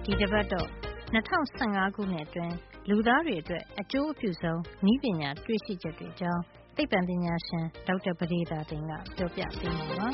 ဒီတပတ်တော့2015 ခုနှစ်အတွင်းလူသားတွေအတွက်အကျိုးအပြုဆုံးနည်းပညာတွေ့ရှိချက်တွေအကြောင်းသိပ္ပံပညာရှင်ဒေါက်တာပဒေသာတင်ကပြောပြပေးမှာပါ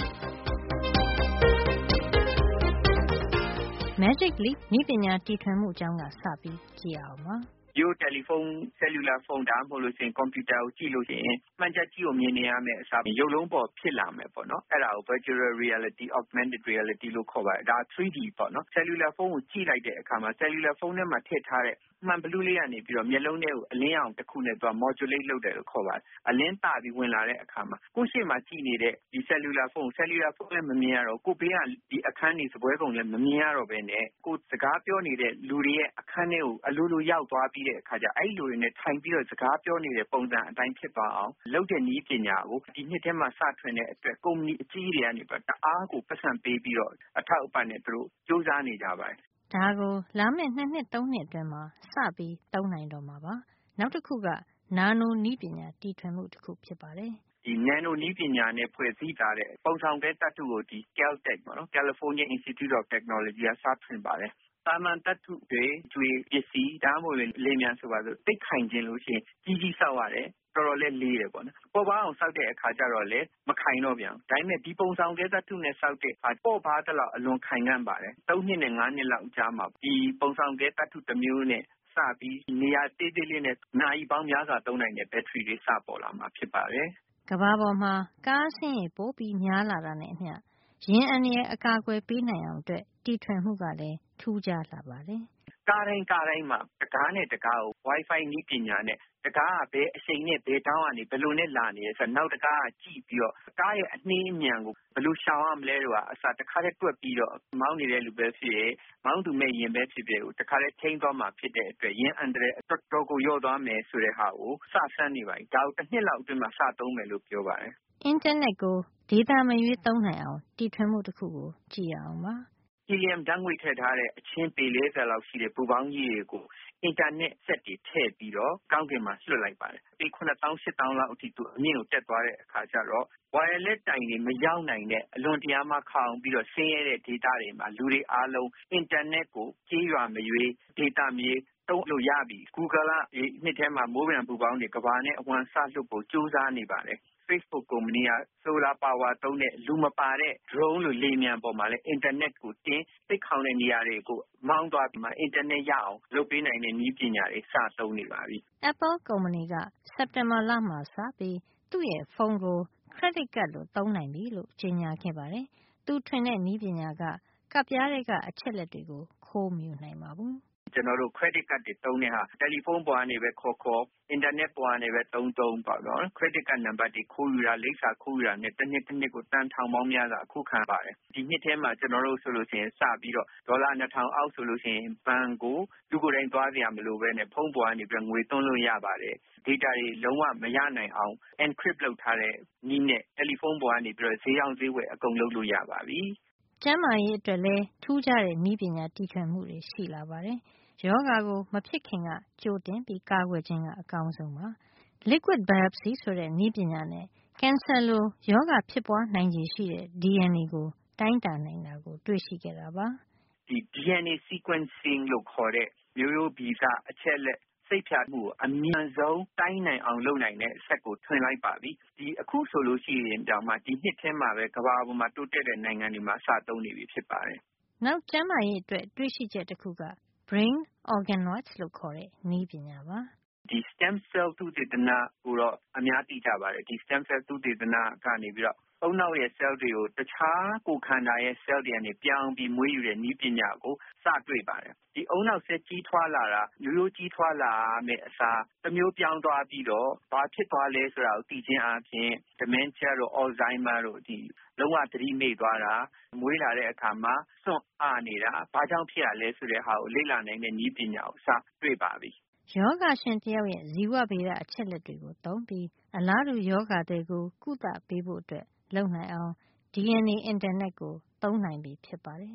Magic Leap နည်းပညာတီထွင်မှုအကြောင်းကစပြီးကြည့်အောင်ပါရိုးတယ်လီဖုန်းဆယ်လူလာဖုန်းဒါမှမဟုတ်လို့ရှိရင်ကွန်ပျူတာကိုကြည့်လို့ရှိရင်မှန်ချက်ကြီးကိုမြင်နေရမယ်အစားရုပ်လုံးပေါ်ဖြစ်လာမယ်ပေါ့နော်အဲ့ဒါကို virtual reality augmented reality လို့ခေါ်ပါတယ်ဒါ 3D ပေါ့နော်ဆယ်လူလာဖုန်းကိုကြည့်လိုက်တဲ့အခါမှာဆယ်လူလာဖုန်းထဲမှာထည့်ထားတဲ့မှန်ဘလူးလေးကနေပြီးတော့မျက်လုံးထဲကိုအလင်းအောင်တစ်ခုနဲ့သူက modulate လုပ်တယ်လို့ခေါ်ပါတယ်အလင်းတာပြီးဝင်လာတဲ့အခါမှာကိုယ့်ရှေ့မှာကြည့်နေတဲ့ဒီဆယ်လူလာဖုန်းလည်းမမြင်ရတော့ကိုဘေးကဒီအခန်းကြီးစပွဲကုံလည်းမမြင်ရတော့ဘဲနဲ့ကိုစကားပြောနေတဲ့လူတွေရဲ့အခန်းထဲကိုအလိုလိုရောက်သွားပြီးတဲ့အခါကျအဲ့လိုတွေနဲ့ထိုင်ပြီးတော့စကားပြောနေတဲ့ပုံစံအတိုင်းဖြစ်သွားအောင်လုပ်တဲ့နည်းပညာကိုဒီနှစ်ထဲမှာစထွင်တဲ့အတွက်ကုမ္ပဏီအကြီးတွေကနေပြီးတအားကိုပတ်စံပေးပြီးတော့အထောက်အပံ့နဲ့သူတို့စူးစမ်းနေကြပါတယ်ဒါကိုလာမယ့်2 နှစ် 3 နှစ်အတွင်းမှာစပြီးသုံးနိုင်တော့မှာပါနောက်တစ်ခုကနာနိုနည်းပညာတီထွင်မှုတစ်ခုဖြစ်ပါတယ်ဒီ nano နည်းပညာနဲ့ဖွဲ့စည်းထားတဲ့ပုံဆောင်တဲ့သတ္တုကိုဒီ Caltech ပေါ့နော် California Institute of Technology ကစထွင်ပါတယ်တာမန်သတ္တုတွေကျွေပစ္စည်းဒါမှမဟုတ်လေမြန်ဆိုပါဆိုတိတ်ခိုင်ခြင်းလို့ရှိရင်ကြီးဆောက်ရတယ်တော်တော်လေးလေးတယ်ပေါ့နော်ပေါ်ပါအောင်ဆောက်တဲ့အခါကျတော့လေမခိုင်တော့ပြန်ဒါပေမဲ့ဒီပုံဆောင်တဲ့သတ္တုနဲ့ဆောက်တဲ့ပေါ်ပါတဲ့လောက်အလွန်ခိုင်ခံ့ပါတယ်3 နှစ်နဲ့5 နှစ်လောက်ကြာမှာဒီပုံဆောင်တဲ့သတ္တုတစ်မျိုးနဲ့စပြီးနေရာတေးသေးလေးနဲ့နိုင်ပေါင်းများစွာသုံးနိုင်တဲ့ဘက်ထရီတွေစပေါ်လာမှာဖြစ်ပါတယ်ကမ္ဘာပေါ်မှာကားဆင်းရဲပိုပြီးများလာတာနဲ့အမျှယင်းအန္တရာယ်အကာအကွယ်ပေးနိုင်အောင်အတွက်တီထွင်မှုကလည်းထူးခြားလာပါတယ်ကားတိုင်းမှာတကားနဲ့တကားကို Wi-Fi နည်းပညာနဲ့တကားကဘယ်အချိန်နဲ့ဘယ်တောင်းကနေဘယ်လိုနဲ့လာနေရဲဆိုတော့နောက်တကားကကြည့်ပြီးတော့ကားရဲ့အနှေးအမြန်ကိုဘယ်လိုရှောင်ရမလဲတော့အစားတခါတည်းတွက်ပြီးတော့မောင်းနေတဲ့လူပဲဖြစ်ရဲ့မောင်းသူမဲ့ရင်ပဲဖြစ်ဖြစ်ကိုတခါတည်းထိန်းသွားမှာဖြစ်တဲ့အတွက်ရင်အန္တရာယ်တော်တော်ကိုရော့သွားမယ်ဆိုတဲ့ဟာကိုစဆန်းနေပါပြီဒါကိုတစ်နှစ်လောက်အတွင်းမှာစသုံးမယ်လို့ပြောပါတယ်အင်တာနက်ကိုဒေတာမရွေးသုံးနိုင်အောင်တီထွင်မှုတစ်ခုကိုကြည့်ရအောင်ပါဟီလီယမ်ဓာတ်ငွေ့ထည့်ထားတဲ့အချင်းပေ40လောက်ရှိတဲ့ပူပေါင်းကြီးတွေကိုအင်တာနက်စက်တွေထည့်ပြီးတော့ကောင်းကင်မှာလွှတ်လိုက်ပါတယ်။ပေ9000 8000လောက်အထိသူအမြင့်ကိုတက်သွားတဲ့အခါကျတော့ wireless တိုင်တွေမရောက်နိုင်တဲ့အလွန်တရာမှခေါင်ပြီးတော့ဆင်းရဲတဲ့ data တွေမှာလူတွေအားလုံးအင်တာနက်ကိုကြေးရွာမရွေး data မရွေးသုံးလို့ရပြီ။ Google ကနှစ်ထဲမှာမိုးပျံပူပေါင်းတွေကမ္ဘာနဲ့အဝှမ်းစလွှတ်ဖို့ကြိုးစားနေပါတယ်။ Facebook ကုမ္ပဏီက solar power သုံးတဲ့လူမပါတဲ့ drone လိုလေမြန်ပေါ်မှာလည်းအင်တာနက်ကိုတင်သိပ်ခေါင်တဲ့နေရာတွေကိုမောင်းသွားပြီးမှအင်တာနက်ရအောင်လုပ်ပေးနိုင်တဲ့နည်းပညာတွေစသုံးနေပါပြီ။ Apple ကုမ္ပဏီကစက်တင်ဘာလမှာစပြီးသူ့ရဲ့ဖုန်းကို credit card လို့သုံးနိုင်ပြီလို့ကြေညာခဲ့ပါတယ်။သူထွင်တဲ့နည်းပညာကကပ်ပြားတွေကအချက်လက်တွေကိုခိုးမယူနိုင်ပါဘူး။ကျွန်တော်တို့ credit card တွေသုံးတဲ့ဟာတယ်လီဖုန်းပေါ်ကနေပဲခေါ်အင်တာနက်ပေါ်ကနေပဲသုံးပေါ့နော် credit card နံပါတ်တွေခိုးယူတာလိပ်စာခိုးယူတာနဲ့တစ်နှစ်ကိုတန်ထောင်ပေါင်းများစွာအခုခံပါတယ်ဒီနှစ်ထဲမှာကျွန်တော်တို့ဆိုလို့ရှိရင်စပြီးတော့ဒေါ်လာ2000အောက်ဆိုလို့ရှိရင်ဘဏ်ကိုလူကိုယ်တိုင်သွားစရာမလိုပဲနဲ့ဖုန်းပေါ်ကနေပြီးငွေသွင်းလို့ရပါတယ် data တွေလုံးဝမရနိုင်အောင် encrypt လုပ်ထားတဲ့နည်းနဲ့တယ်လီဖုန်းပေါ်ကနေပြီးတော့ဈေးအောင်ဈေးဝယ်အကုန်လုပ်လို့ရပါပြီကျန်းမာရေးအတွက်လည်းထူးခြားတဲ့နည်းပညာတီထွင်မှုတွေရှိလာပါတယ်ယောဂါကိုမဖြစ်ခင်ကကြိုတင်ပြီးကာကွယ်ခြင်းကအကောင်းဆုံးပါ liquid biopsy ဆိုတဲ့နည်းပညာနဲ့ကင်ဆာလိုယောဂါဖြစ်ပွားနိုင်ခြေရှိတဲ့ DNA ကိုတိုင်းတာနိုင်တာကိုတွေ့ရှိခဲ့တာပါဒီ DNA sequencing လို့ခေါ်တဲ့မျိုးရိုးဗီဇအချက်လက်စိတ်ဖြာမှုကိုအမြန်ဆုံးတိုင်းနိုင်အောင်လုပ်နိုင်တဲ့စက်ကိုထွင်လိုက်ပါပြီဒီအခုဆိုလို့ရှိရင်တောင်မှဒီနှစ်ထဲမှာပဲကမ္ဘာပေါ်မှာတိုးတက်တဲ့နိုင်ငံတွေမှာစသုံးနေပြီဖြစ်ပါတယ်နောက်ကျန်းမာရေးအတွက်တွေ့ရှိချက်တစ်ခုက brain organoids လို့ခေါ်တဲ့နည်းပညာပါဒီ stem cell သုတေသနကိုတော့အများသိကြပါတယ်ဒီ stem cell သုတေသနကနေပြီးတော့ဦးနှောက်ရဲ့ cell တွေကိုတခြားကိုယ်ခန္ဓာရဲ့ cell တွေကနေပြောင်းပြီးမွေးယူတဲ့နည်းပညာကိုစတွေ့ပါတယ်ဒီဦးနှောက် cell ကြီးထွားလာတာရိုးကြီးထွားလာမယ့်အစားတစ်မျိုးပြောင်းသွားပြီးတော့ဘာဖြစ်သွားလဲဆိုတာကိုသိခြင်းအပြင် dementia တို့ Alzheimer တို့ဒီလုံးဝသတိမေ့သွားတာမွေးလာတဲ့အခါမှာစွန့်အားနေတာဘာကြောင့်ဖြစ်ရလဲဆိုတဲ့ဟာကိုလေ့လာနိုင်တဲ့နည်းပညာကိုစတွေ့ပါပြီယောဂရှင်တယောက်ရဲ့ဇီဝဗေဒအချက်လက်တွေကိုသုံးပြီးအလားတူယောဂတွေကိုကုသပေးဖို့အတွက်လုပ်နိုင်အောင် DNA အင်တာနက်ကိုသုံးနိုင်ပြီဖြစ်ပါတယ်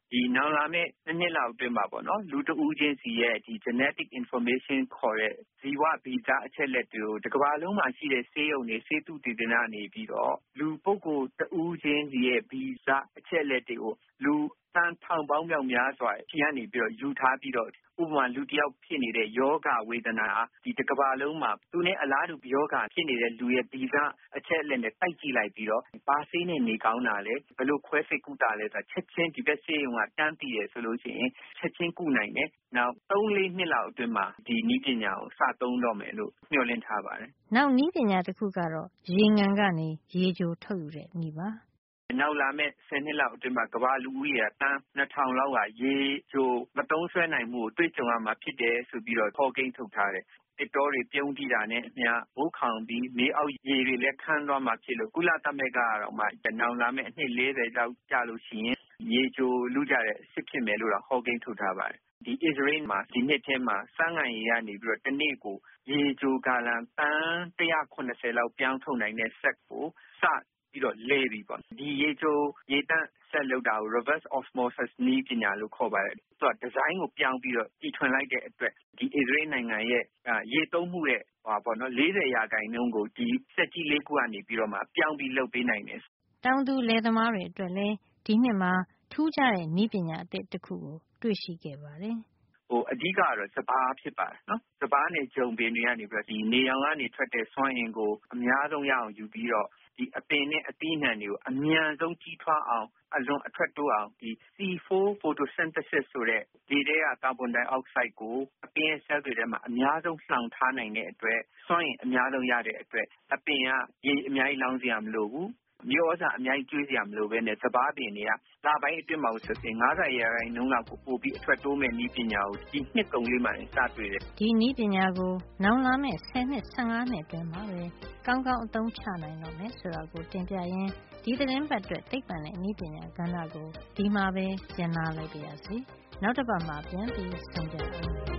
ဒီနောက်လာမယ့်နှစ်လောက်အတွင်းမှာပေါ့နော်လူတဦးချင်းစီရဲ့ဒီ genetic information ခေါ်တဲ့ဇီဝဗီဇအချက်လက်တွေကိုတစ်ကမ္ဘာလုံးမှာရှိတဲ့ဆေးရုံတွေဆေးသုတေသနနေပြီးတော့လူပုဂ္ဂိုလ်တဦးချင်းစီရဲ့ဗီဇအချက်လက်တွေကိုလူတန်းထောင်ပေါင်းမြောက်များစွာရှင်းကနေပြီးတော့ယူထားပြီးတော့ဥပမာလူတစ်ယောက်ဖြစ်နေတဲ့ယောဂဝေဒနာဒီတစ်ကမ္ဘာလုံးမှာသူနဲ့အလားတူယောဂဖြစ်နေတဲ့လူရဲ့ဗီဇအချက်လက်နဲ့တိုက်ကြည့်လိုက်ပြီးတော့ဘာဆေးနဲ့နေကောင်းတာလဲဘယ်လိုခွဲစိတ်ကုသလဲဆိုတာချက်ချင်းဒီဘက်ဆေးရုံကတန်းသိရဆိုလို့ရှိရင်ချက်ချင်းကုနိုင်တယ်။နောက် 3-4 နှစ်လောက်အတွင်းမှာဒီနည်းပညာကိုစသုံးတော့မယ်လို့မျှော်လင့်ထားပါတယ်။နောက်နည်းပညာတစ်ခုကတော့ရေငန်ကနေရေကြိုထုတ်ယူတဲ့နည်းပါနောက်လာမယ့်10နှစ်လောက်အတွင်းမှာကမ္ဘာလူဦးရေတန်း2000လောက်ကရေကြိုမသုံးဆွဲနိုင်မှုကိုတွေ့ကြုံရမှာဖြစ်တယ်ဆိုပြီးတော့ဖော်ကိန်းထုတ်ထားတယ်။တစ်တော်တွေပြုံးတိတာနဲ့အမျှမိုးခေါင်ပြီးမြေအောက်ရေတွေလည်းခမ်းသွားမှာဖြစ်လို့ကုလသမဂ္ဂကတော့မှနောက်လာမယ့်အနှစ်40လောက်ကြာလို့ရှိရင်ရေကြိုလူကြတဲ့စစ်ဖြစ်မယ်လို့တော့ဟောကိန်းထုတ်ထားပါတယ်။ဒီအစ္စရေးမှာဒီနှစ်ထဲမှာစမ်းငံရေကနေပြီးတော့တစ်နေ့ကိုရေကြိုဂါလံတန်း180လောက်ပြောင်းထုတ်နိုင်တဲ့စက်ကိုစပြီးတော့လဲပြီးပေါ့ဒီရေချိုရေတန့်ဆက်လုပ်တာကို reverse osmosis နည်းပညာလို့ခေါ်ပါတယ်သူကဒီဇိုင်းကိုပြောင်းပြီးတော့တီထွင်လိုက်တဲ့အတွက်ဒီ Israel နိုင်ငံရဲ့ရေသုံးမှုတဲ့ပေါ့နော်40%ကိုဒီစက်ကြီးလေးခုကနေပြီးတော့မှပြောင်းပြီးလုပ်ပေးနိုင်တယ်တောင်သူလယ်သမားတွေအတွက်လည်းဒီနှစ်မှာထူးခြားတဲ့နည်းပညာအသစ်တစ်ခုကိုတွေ့ရှိခဲ့ပါတယ်အဓိကကတော့စပါးဖြစ်ပါတယ်နော်စပါးနဲ့ဂျုံပင်တွေကနေပြီးတော့ဒီနေရောင်ကနေထွက်တဲ့စွမ်းအင်ကိုအများဆုံးရအောင်ယူပြီးတော့ဒီအပင်နဲ့အသီးနှံတွေကိုအမြန်ဆုံးကြီးထွားအောင်အလွန်အထွက်တိုးအောင်ဒီ C4 photosynthesis ဆိုတဲ့ဒီထဲကကာဗွန်ဒိုင်အောက်ဆိုက်ကိုအပင်ရဲ့ cell တွေထဲမှာအများဆုံးလှောင်ထားနိုင်တဲ့အတွက်စွမ်းအင်အများဆုံးရတဲ့အတွက်အပင်ကရေအများကြီးလောင်းစရာမလိုဘူးမျိုးဩဇာအများကြီးကျွေးစရာမလိုဘဲနဲ့စပါးပင်တွေကလပိုင်းအတွင်းမှာဆိုရင်90%လောက်ကိုပို့ပြီးအထွက်တိုးမဲ့နည်းပညာကိုဒီနှစ်ကုန်လေးမှစတွေ့တယ်ဒီနည်းပညာကိုနောင်လာမဲ့10နှစ်15နှစ်အတွင်းမှာပဲကောင်းကောင်းအသုံးချနိုင်တော့မယ်ဆိုတာကိုတင်ပြရင်းဒီသတင်းပတ်အတွက်သိပ္ပံနဲ့နည်းပညာကဏ္ဍကိုဒီမှာပဲကျင်းနာလိုက်ပါရစေနောက်တစ်ပတ်မှာပြန်ပြီးဆုံကြပါဦး